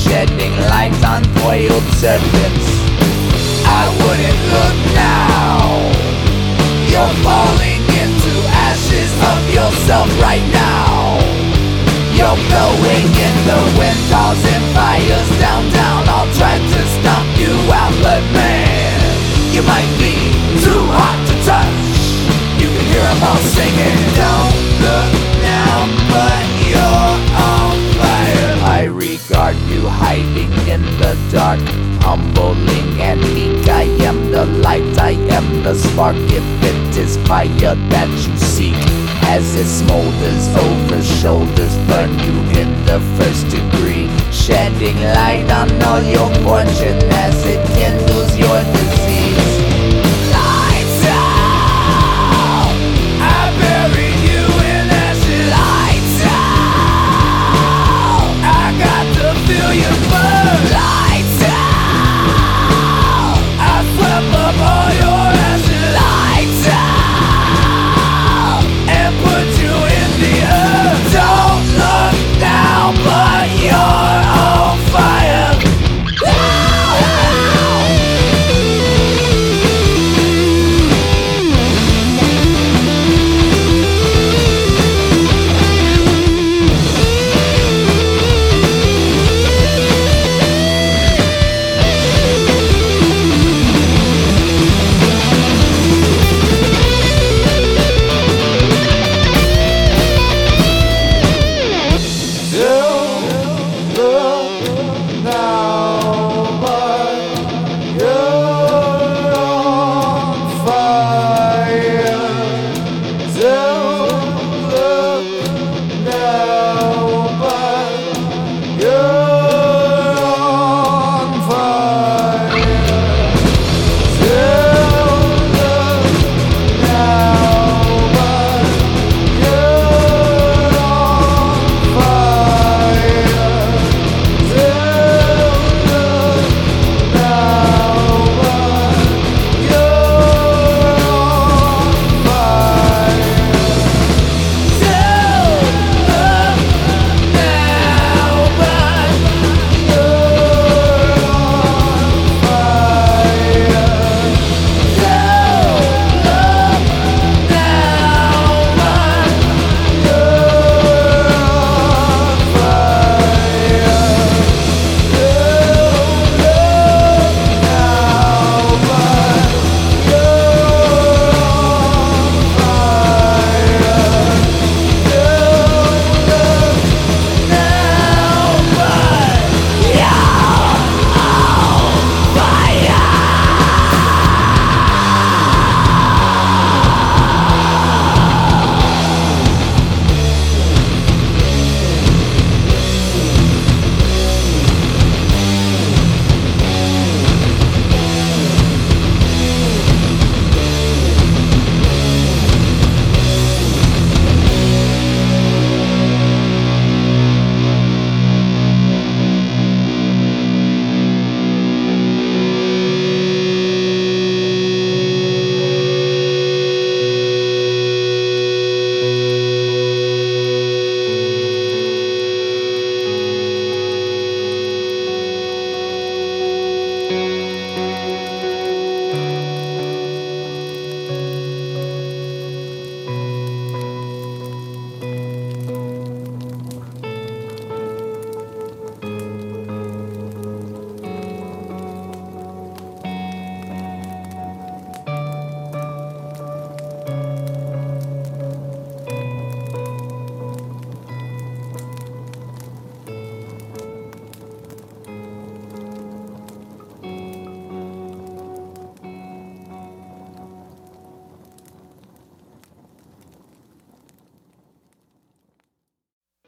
shedding light on coiled serpents. I wouldn't look now. You're falling into ashes of yourself right now. You're blowing in the wind, causing fires down. I'll try to stomp you out, but man, you might be too hot to touch. You can hear them all singing, don't look now, but you're on fire. I regard you hiding in the dark, humbling and meek. I am the light, I am the spark. If it is fire that you seek, as it smolders over shoulders, burn you in the first degree, shedding light on all your fortune as it kindles your disease.